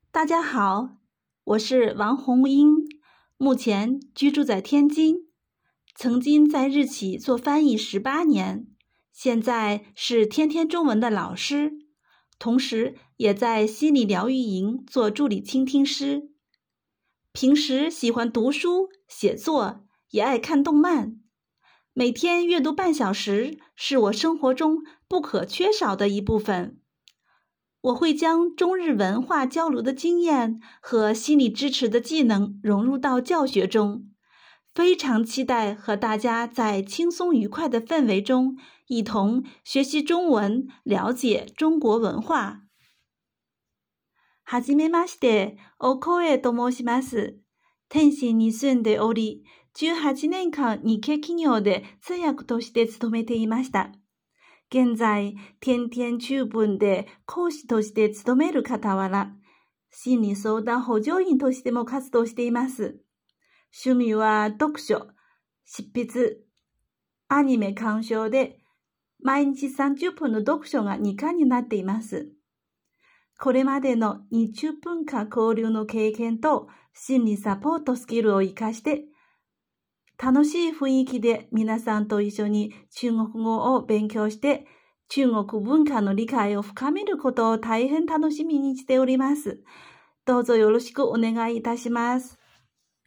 大家好，我是王红英，目前居住在天津，曾经在日企做翻译18年，现在是天天中文的老师，同时也在心理疗愈营做助理倾听师。平时喜欢读书、写作，也爱看动漫。每天阅读半小时是我生活中不可缺少的一部分。我会将中日文化交流的经验和心理支持的技能融入到教學中，非常期待和大家在輕鬆愉快的氛圍中一同學習中文，了解中國文化。はじめまして、お声と申します。天津に住んでおり、18年間日系企業で通訳として勤めていました。現在、天天中文で講師として勤める傍ら、心理相談補助員としても活動しています。趣味は読書、執筆、アニメ鑑賞で、毎日30分の読書が日課になっています。これまでの日中文化交流の経験と心理サポートスキルを活かして、楽しい雰囲気で皆さんと一緒に中国語を勉強して中国文化の理解を深めることを大変楽しみにしております。どうぞよろしくお願いいたします。